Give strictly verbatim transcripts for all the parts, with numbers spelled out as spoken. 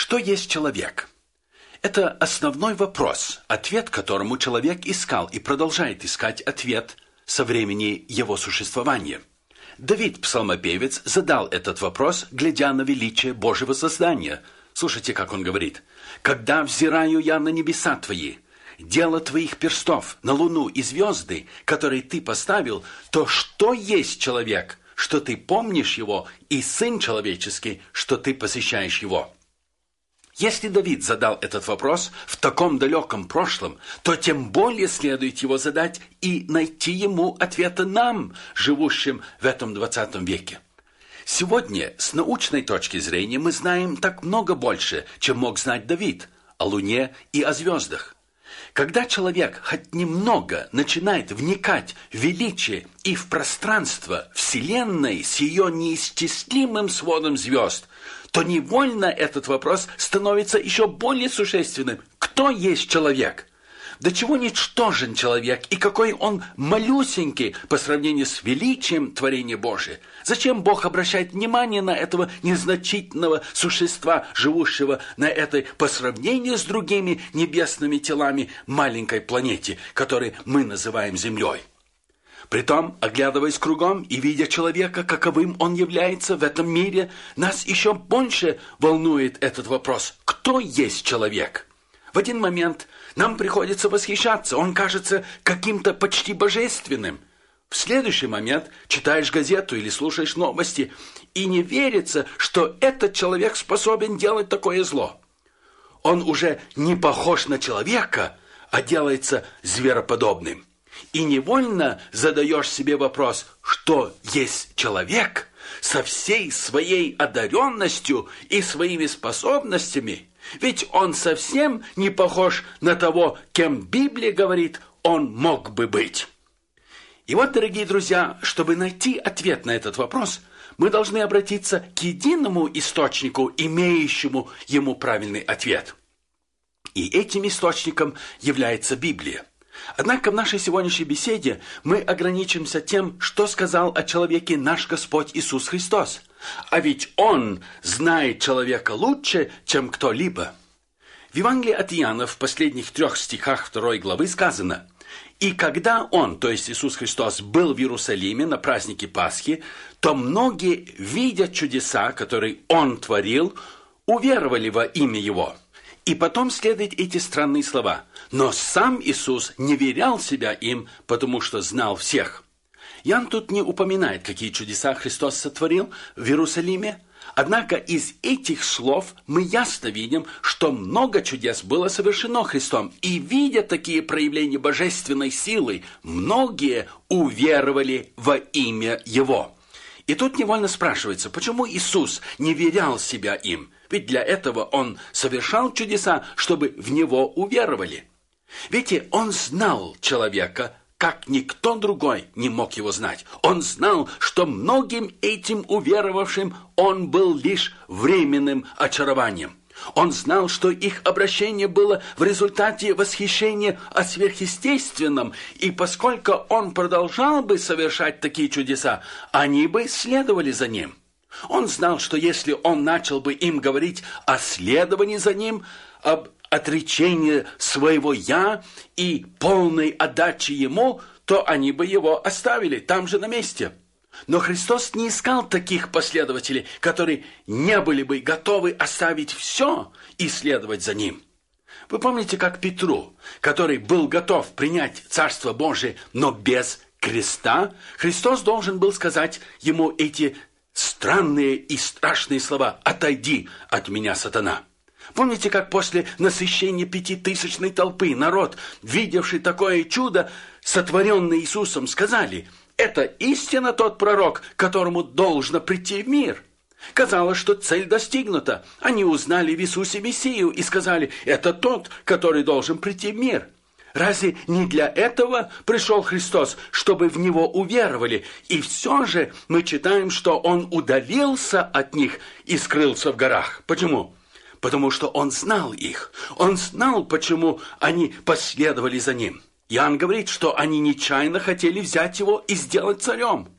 Что есть человек? Это основной вопрос, ответ которому человек искал и продолжает искать ответ со времени его существования. Давид, псалмопевец, задал этот вопрос, глядя на величие Божьего создания. Слушайте, как он говорит. «Когда взираю я на небеса твои, дело твоих перстов, на луну и звезды, которые ты поставил, то что есть человек, что ты помнишь его, и сын человеческий, что ты посещаешь его?» Если Давид задал этот вопрос в таком далеком прошлом, то тем более следует его задать и найти ему ответы нам, живущим в этом двадцатом веке. Сегодня, с научной точки зрения, мы знаем так много больше, чем мог знать Давид, о Луне и о звездах. Когда человек хоть немного начинает вникать в величие и в пространство Вселенной с ее неисчислимым сводом звезд, то невольно этот вопрос становится еще более существенным. Кто есть человек? До чего ничтожен человек и какой он малюсенький по сравнению с величием творения Божия? Зачем Бог обращает внимание на этого незначительного существа, живущего на этой, по сравнению с другими небесными телами, маленькой планете, которую мы называем Землей? Притом, оглядываясь кругом и видя человека, каковым он является в этом мире, нас еще больше волнует этот вопрос. Кто есть человек? В один момент нам приходится восхищаться, он кажется каким-то почти божественным. В следующий момент читаешь газету или слушаешь новости, и не верится, что этот человек способен делать такое зло. Он уже не похож на человека, а делается звероподобным. И невольно задаешь себе вопрос, что есть человек со всей своей одаренностью и своими способностями, ведь он совсем не похож на того, кем Библия говорит, он мог бы быть. И вот, дорогие друзья, чтобы найти ответ на этот вопрос, мы должны обратиться к единому источнику, имеющему ему правильный ответ. И этим источником является Библия. Однако в нашей сегодняшней беседе мы ограничимся тем, что сказал о человеке наш Господь Иисус Христос. А ведь Он знает человека лучше, чем кто-либо. В Евангелии от Иоанна в последних трех стихах второй главы сказано: «И когда Он, то есть Иисус Христос, был в Иерусалиме на празднике Пасхи, то многие, видя чудеса, которые Он творил, уверовали во имя Его». И потом следуют эти странные слова. «Но сам Иисус не верял себя им, потому что знал всех». Иоанн тут не упоминает, какие чудеса Христос сотворил в Иерусалиме. Однако из этих слов мы ясно видим, что много чудес было совершено Христом. И видя такие проявления божественной силы, многие уверовали во имя Его. И тут невольно спрашивается, почему Иисус не верял себя им? Ведь для этого Он совершал чудеса, чтобы в Него уверовали. Видите, Он знал человека, как никто другой не мог его знать. Он знал, что многим этим уверовавшим Он был лишь временным очарованием. Он знал, что их обращение было в результате восхищения о сверхъестественном, и поскольку Он продолжал бы совершать такие чудеса, они бы следовали за Ним. Он знал, что если Он начал бы им говорить о следовании за Ним, об отречении своего «я» и полной отдаче Ему, то они бы Его оставили там же на месте. Но Христос не искал таких последователей, которые не были бы готовы оставить все и следовать за Ним. Вы помните, как Петру, который был готов принять Царство Божие, но без креста, Христос должен был сказать ему эти странные и страшные слова: «Отойди от меня, сатана». Помните, как после насыщения пятитысячной толпы народ, видевший такое чудо, сотворенное Иисусом, сказали: «Это истинно тот пророк, которому должно прийти в мир». Казалось, что цель достигнута. Они узнали в Иисусе Мессию и сказали: «Это тот, который должен прийти в мир». Разве не для этого пришел Христос, чтобы в Него уверовали? И все же мы читаем, что Он удалился от них и скрылся в горах. Почему? Потому что Он знал их. Он знал, почему они последовали за Ним. Иоанн говорит, что они нечаянно хотели взять Его и сделать царем.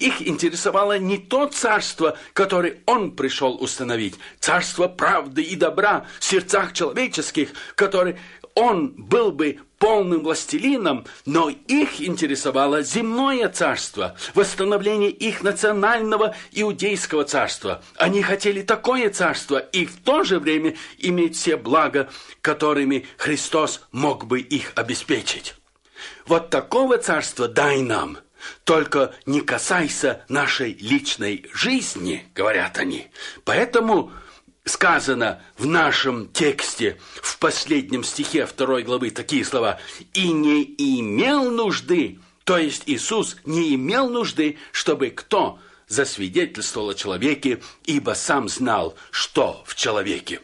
Их интересовало не то царство, которое Он пришел установить, царство правды и добра в сердцах человеческих, которое Он был бы полным властелином, но их интересовало земное царство, восстановление их национального иудейского царства. Они хотели такое царство и в то же время иметь все блага, которыми Христос мог бы их обеспечить. Вот такого царства дай нам, только не касайся нашей личной жизни, говорят они. Поэтому сказано в нашем тексте, в последнем стихе второй главы, такие слова: «И не имел нужды», то есть Иисус не имел нужды, чтобы кто засвидетельствовал о человеке, ибо сам знал, что в человеке.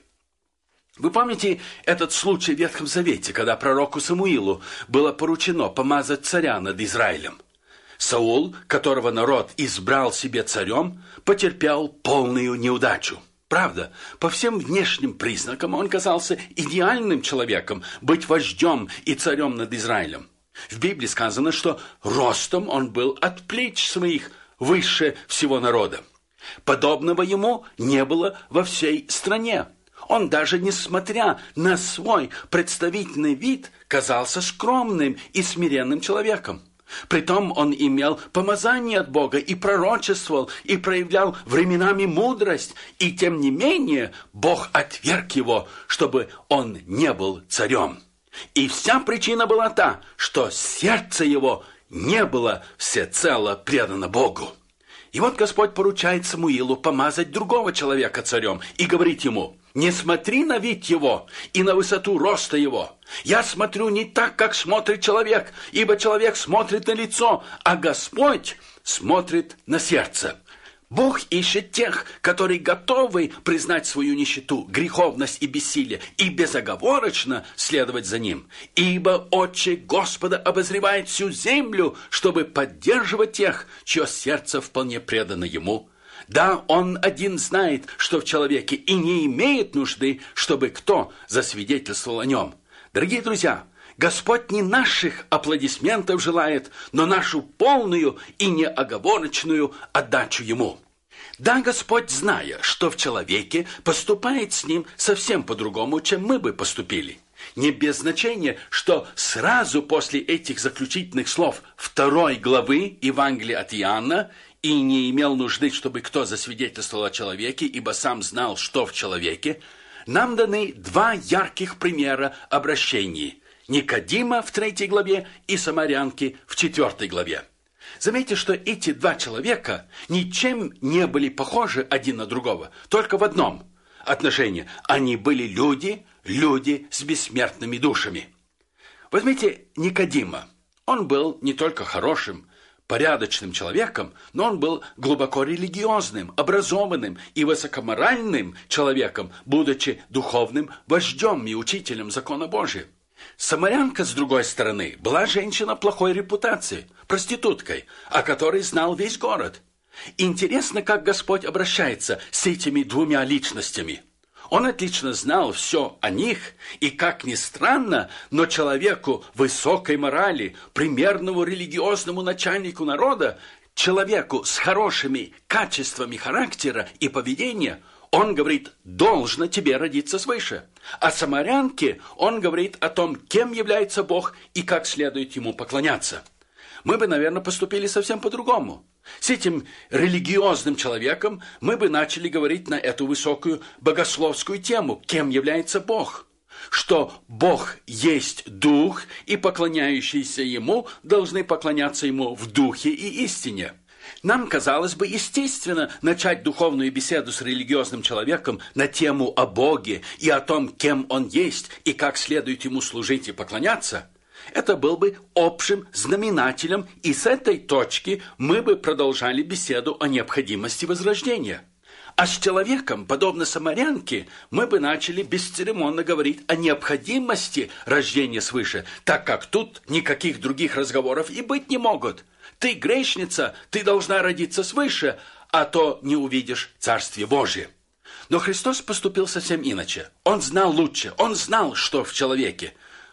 Вы помните этот случай в Ветхом Завете, когда пророку Самуилу было поручено помазать царя над Израилем? Саул, которого народ избрал себе царем, потерпел полную неудачу. Правда, по всем внешним признакам он казался идеальным человеком, быть вождем и царем над Израилем. В Библии сказано, что ростом он был от плеч своих выше всего народа. Подобного ему не было во всей стране. Он даже, несмотря на свой представительный вид, казался скромным и смиренным человеком. Притом он имел помазание от Бога и пророчествовал, и проявлял временами мудрость, и тем не менее Бог отверг его, чтобы он не был царем. И вся причина была та, что сердце его не было всецело предано Богу. И вот Господь поручает Самуилу помазать другого человека царем и говорит ему: «Не смотри на вид его и на высоту роста его. Я смотрю не так, как смотрит человек, ибо человек смотрит на лицо, а Господь смотрит на сердце». Бог ищет тех, которые готовы признать свою нищету, греховность и бессилие, и безоговорочно следовать за Ним. Ибо Отче Господа обозревает всю землю, чтобы поддерживать тех, чье сердце вполне предано Ему. Да, Он один знает, что в человеке, и не имеет нужды, чтобы кто засвидетельствовал о нем. Дорогие друзья, Господь не наших аплодисментов желает, но нашу полную и неоговорочную отдачу Ему. Да, Господь, зная, что в человеке, поступает с ним совсем по-другому, чем мы бы поступили. Не без значения, что сразу после этих заключительных слов второй главы Евангелия от Иоанна «И не имел нужды, чтобы кто засвидетельствовал о человеке, ибо сам знал, что в человеке», нам даны два ярких примера обращений – Никодима в третьей главе и Самарянки в четвертой главе. Заметьте, что эти два человека ничем не были похожи один на другого, только в одном отношении – они были люди, люди с бессмертными душами. Возьмите Никодима. Он был не только хорошим, порядочным человеком, но он был глубоко религиозным, образованным и высокоморальным человеком, будучи духовным вождем и учителем закона Божия. Самарянка, с другой стороны, была женщина плохой репутации, проституткой, о которой знал весь город. Интересно, как Господь обращается с этими двумя личностями. Он отлично знал все о них, и, как ни странно, но человеку высокой морали, примерному религиозному начальнику народа, человеку с хорошими качествами характера и поведения, он говорит: «Должно тебе родиться свыше». А самарянке он говорит о том, кем является Бог и как следует ему поклоняться. Мы бы, наверное, поступили совсем по-другому. С этим религиозным человеком мы бы начали говорить на эту высокую богословскую тему, кем является Бог. Что Бог есть Дух, и поклоняющиеся Ему должны поклоняться Ему в Духе и истине. Нам казалось бы естественно начать духовную беседу с религиозным человеком на тему о Боге и о том, кем Он есть и как следует Ему служить и поклоняться. Это был бы общим знаменателем, и с этой точки мы бы продолжали беседу о необходимости возрождения. А с человеком, подобно самарянке, мы бы начали бесцеремонно говорить о необходимости рождения свыше, так как тут никаких других разговоров и быть не могут. Ты грешница, ты должна родиться свыше, а то не увидишь Царствие Божие. Но Христос поступил совсем иначе. Он знал лучше, он знал, что в человеке.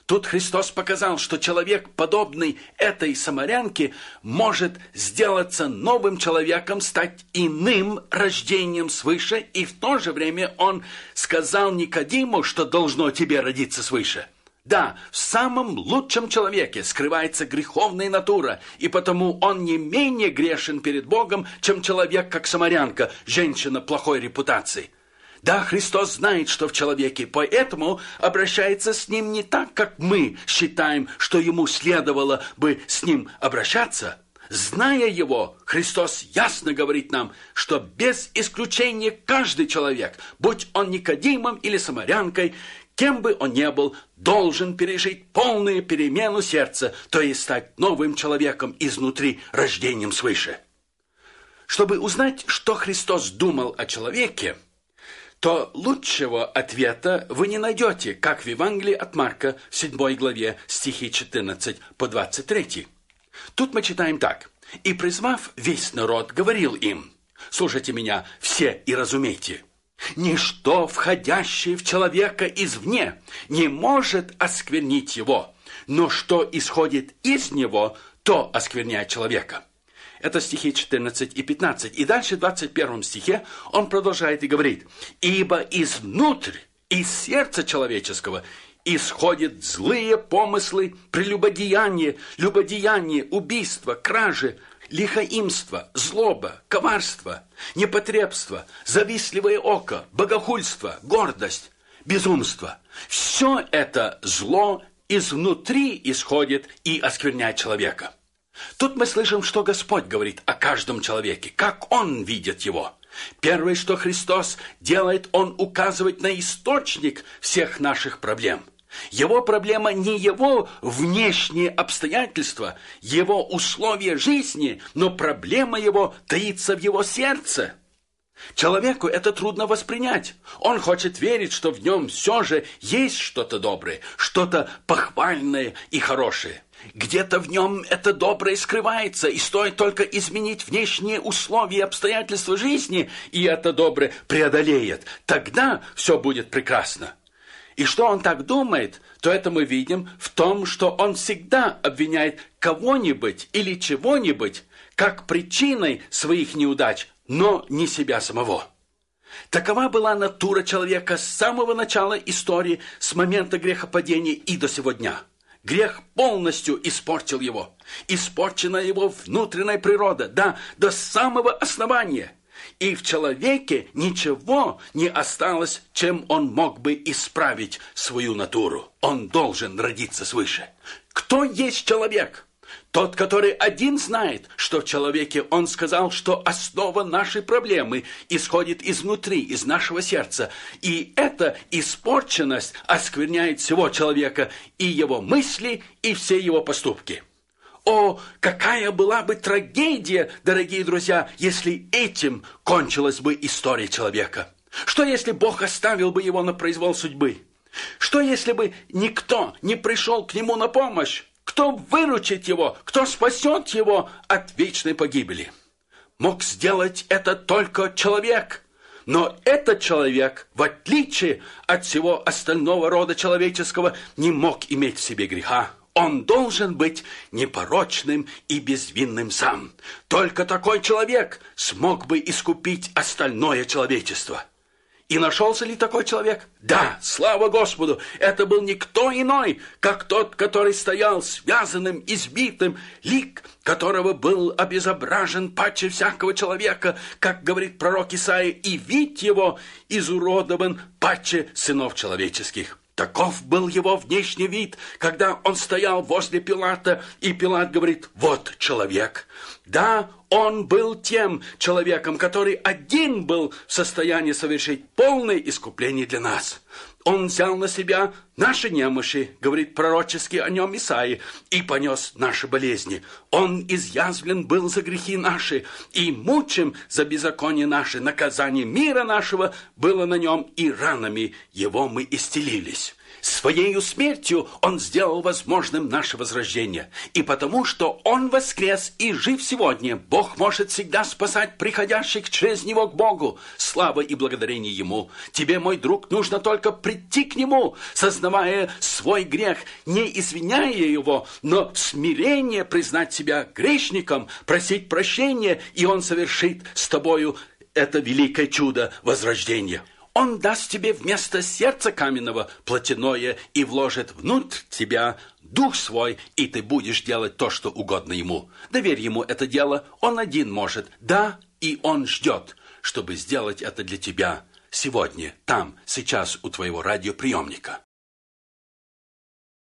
Тут Христос показал, что человек, подобный этой самарянке, может сделаться новым человеком, стать иным рождением свыше, и в то же время Он сказал Никодиму, что должно тебе родиться свыше. Да, в самом лучшем человеке скрывается греховная натура, и потому он не менее грешен перед Богом, чем человек, как самарянка, женщина плохой репутации. Да, Христос знает, что в человеке, поэтому обращается с ним не так, как мы считаем, что ему следовало бы с ним обращаться. Зная его, Христос ясно говорит нам, что без исключения каждый человек, будь он Никодимом или самарянкой, кем бы он ни был, должен пережить полную перемену сердца, то есть стать новым человеком изнутри, рождением свыше. Чтобы узнать, что Христос думал о человеке, то лучшего ответа вы не найдете, как в Евангелии от Марка в седьмой главе стихи четырнадцать по двадцать три. Тут мы читаем так. «И, призвав весь народ, говорил им: слушайте меня все и разумейте, ничто, входящее в человека извне, не может осквернить его, но что исходит из него, то оскверняет человека». Это стихи четырнадцать и пятнадцать. И дальше в двадцать первом стихе он продолжает и говорит: «Ибо изнутрь, из сердца человеческого, исходят злые помыслы, прелюбодеяние, любодеяние, убийство, кражи, лихоимство, злоба, коварство, непотребство, завистливое око, богохульство, гордость, безумство. Все это зло изнутри исходит и оскверняет человека». Тут мы слышим, что Господь говорит о каждом человеке, как Он видит его. Первое, что Христос делает, Он указывает на источник всех наших проблем. Его проблема не его внешние обстоятельства, его условия жизни, но проблема его таится в его сердце. Человеку это трудно воспринять. Он хочет верить, что в нем все же есть что-то доброе, что-то похвальное и хорошее. Где-то в нем это доброе скрывается, и стоит только изменить внешние условия и обстоятельства жизни, и это доброе преодолеет. Тогда все будет прекрасно. И что он так думает, то это мы видим в том, что он всегда обвиняет кого-нибудь или чего-нибудь как причиной своих неудач, но не себя самого. Такова была натура человека с самого начала истории, с момента грехопадения и до сего дня. Грех полностью испортил его. Испорчена его внутренняя природа, да, до самого основания. И в человеке ничего не осталось, чем он мог бы исправить свою натуру. Он должен родиться свыше. Кто есть человек? Тот, который один знает, что в человеке, он сказал, что основа нашей проблемы исходит изнутри, из нашего сердца. И эта испорченность оскверняет всего человека, и его мысли, и все его поступки. О, какая была бы трагедия, дорогие друзья, если этим кончилась бы история человека. Что если Бог оставил бы его на произвол судьбы? Что если бы никто не пришел к нему на помощь? Кто выручит его? Кто спасет его от вечной погибели? Мог сделать это только человек. Но этот человек, в отличие от всего остального рода человеческого, не мог иметь в себе греха. Он должен быть непорочным и безвинным сам. Только такой человек смог бы искупить остальное человечество. И нашелся ли такой человек? Да, слава Господу! Это был никто иной, как тот, который стоял связанным, избитым, лик которого был обезображен паче всякого человека, как говорит пророк Исаия, и вид его изуродован паче сынов человеческих. Таков был его внешний вид, когда он стоял возле Пилата, и Пилат говорит: «Вот человек». Да, он был тем человеком, который один был в состоянии совершить полное искупление для нас. Он взял на себя наши немощи, говорит пророчески о нем Исаия, и понес наши болезни. Он изъязвлен был за грехи наши, и мучим за беззаконие наши. Наказание мира нашего было на нем, и ранами его мы исцелились. Своею смертью Он сделал возможным наше возрождение. И потому, что Он воскрес и жив сегодня, Бог может всегда спасать приходящих через Него к Богу. Слава и благодарение Ему. Тебе, мой друг, нужно только прийти к Нему, сознавая свой грех, не извиняя его, но в смирении признать себя грешником, просить прощения, и Он совершит с тобою это великое чудо возрождения. Он даст тебе вместо сердца каменного плотяное и вложит внутрь тебя дух свой, и ты будешь делать то, что угодно ему. Доверь ему это дело, он один может. Да, и он ждет, чтобы сделать это для тебя сегодня, там, сейчас у твоего радиоприемника.